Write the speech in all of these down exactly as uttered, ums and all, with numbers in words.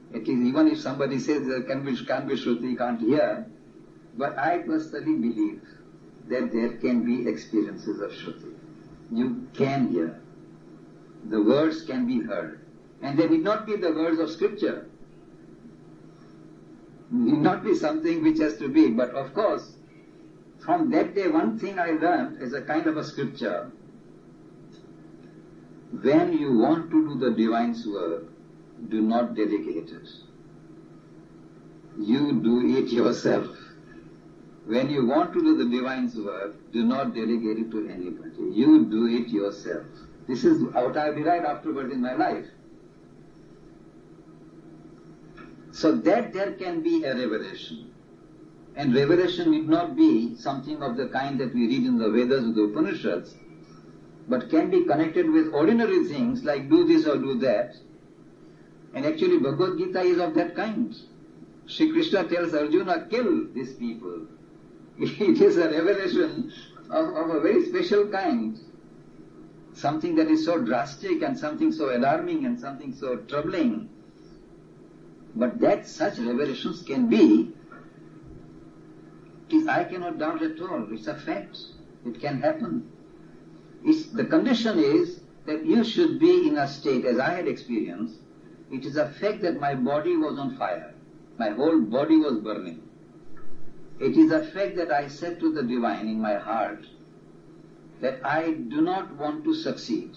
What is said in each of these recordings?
At least even if somebody says there can be, can't be Shruti, can't hear, but I personally believe that there can be experiences of Shruti. You can hear. The words can be heard. And they need not be the words of scripture. Need not be something which has to be, but of course, from that day one thing I learned as a kind of a scripture, when you want to do the divine's work, do not delegate it. You do it yourself. When you want to do the divine's work, do not delegate it to anybody. You do it yourself. This is what I derived afterwards in my life. So that there can be a revelation. And revelation need not be something of the kind that we read in the Vedas or the Upanishads, but can be connected with ordinary things like do this or do that. And actually Bhagavad Gita is of that kind. Shri Krishna tells Arjuna, kill these people. It is a revelation of, of a very special kind. Something that is so drastic and something so alarming and something so troubling. But that such revelations can be, is I cannot doubt at all. It's a fact. It can happen. It's, the condition is that you should be in a state, as I had experienced, it is a fact that my body was on fire. My whole body was burning. It is a fact that I said to the divine in my heart that I do not want to succeed.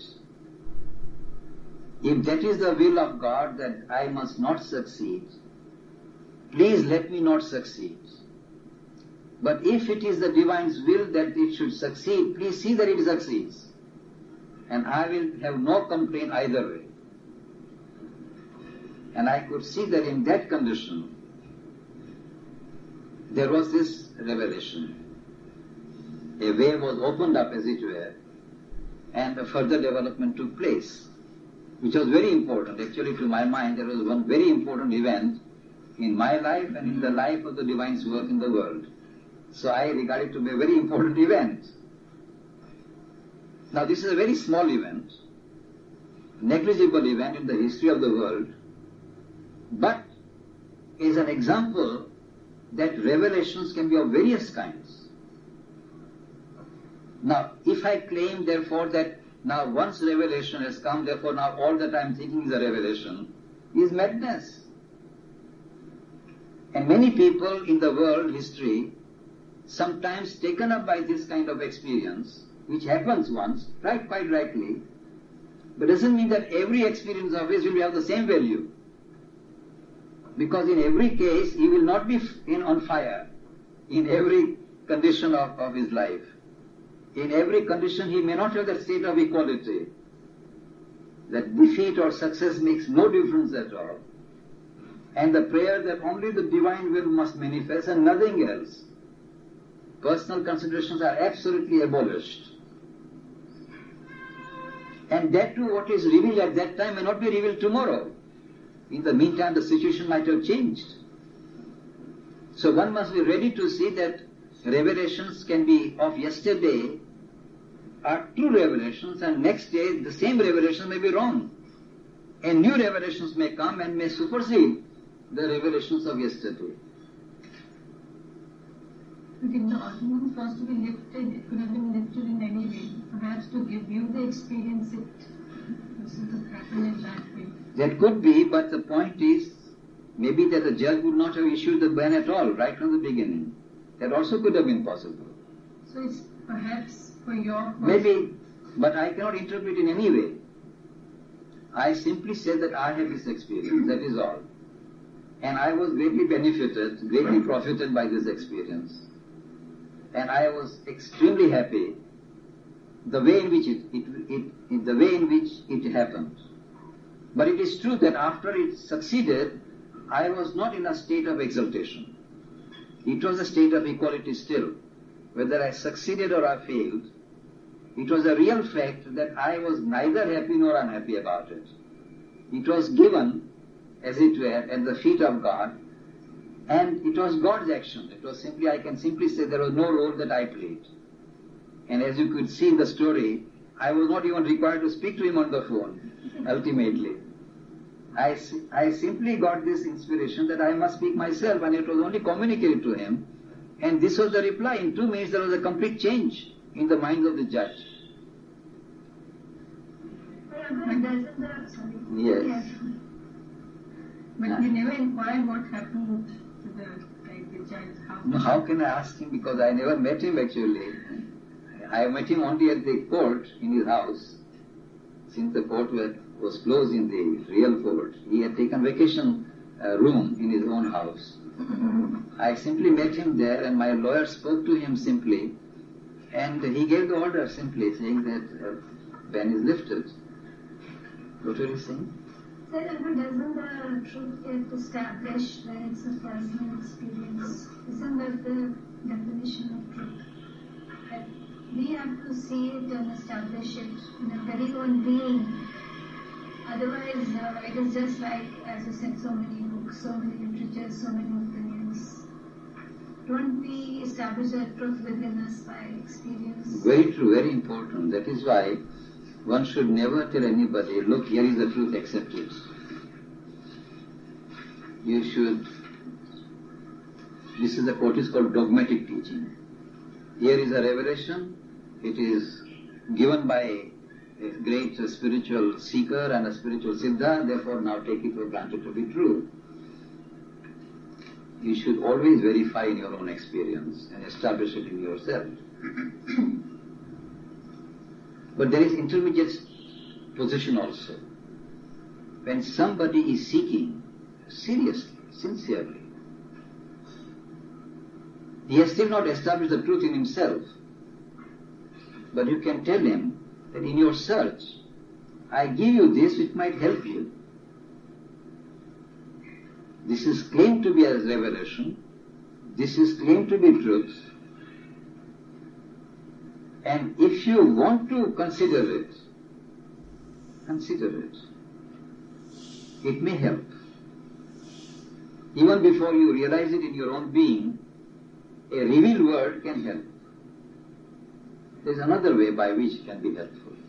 If that is the will of God that I must not succeed, please let me not succeed. But if it is the divine's will that it should succeed, please see that it succeeds. And I will have no complaint either way. And I could see that in that condition, there was this revelation. A way was opened up, as it were, and a further development took place, which was very important. Actually, to my mind, there was one very important event in my life and in the life of the divine's work in the world. So I regard it to be a very important event. Now, this is a very small event, negligible event in the history of the world, but is an example that revelations can be of various kinds. Now, if I claim, therefore, that now once revelation has come, therefore now all that I am thinking is a revelation, is madness. And many people in the world history, sometimes taken up by this kind of experience, which happens once, right, quite rightly, but doesn't mean that every experience of his will have the same value. Because in every case, he will not be in on fire in every condition of, of his life. In every condition, he may not have that state of equality. That defeat or success makes no difference at all. And the prayer that only the divine will must manifest and nothing else. Personal considerations are absolutely abolished. And that too, what is revealed at that time may not be revealed tomorrow. In the meantime, the situation might have changed. So one must be ready to see that revelations can be of yesterday are true revelations, and next day the same revelation may be wrong. And new revelations may come and may supersede the revelations of yesterday. But if the argument was to be lifted, it could have been lifted in any way. Perhaps to give you the experience, it sort of happened in that way. That could be, but the point is, maybe that the judge would not have issued the ban at all, right from the beginning. That also could have been possible. So it's perhaps for your... Maybe, but I cannot interpret in any way. I simply say that I had this experience, that is all. And I was greatly benefited, greatly profited by this experience. And I was extremely happy the way in which it, it, it, it the way in which it happened. But it is true that after it succeeded, I was not in a state of exaltation. It was a state of equality still. Whether I succeeded or I failed, it was a real fact that I was neither happy nor unhappy about it. It was given, as it were, at the feet of God, and it was God's action. It was simply, I can simply say there was no role that I played. And as you could see in the story, I was not even required to speak to him on the phone, ultimately. I, I simply got this inspiration that I must speak myself, and it was only communicated to him. And this was the reply. In two minutes there was a complete change in the mind of the judge. But doesn't the, sorry. Yes. yes. But you never inquired what happened to the, like, the judge? How, No, how can I ask him? Because I never met him actually. I met him only at the court in his house. Since the court was closed in the real court, he had taken vacation uh, room in his own house. I simply met him there, and my lawyer spoke to him simply, and he gave the order simply, saying that uh, ban is lifted. What were you saying? Sir, but doesn't the truth get established when it's a personal experience? Isn't that the definition of truth? That we have to see it and establish it in a very own being. Otherwise, uh, it is just like, as you said, so many books, so many literatures, so many opinions. Don't we establish that truth within us by experience? Very true, very important. That is why one should never tell anybody, look, here is the truth, accept it. You should, this is the what is called dogmatic teaching. Here is a revelation, it is given by a great spiritual seeker and a spiritual siddha, therefore now take it for granted to be true. You should always verify in your own experience and establish it in yourself. But there is intermediate position also. When somebody is seeking seriously, sincerely, he has still not established the truth in himself, but you can tell him that in your search, I give you this which might help you. This is claimed to be a revelation, this is claimed to be truth, and if you want to consider it, consider it. It may help. Even before you realize it in your own being, a revealed word can help. There is another way by which it can be helpful.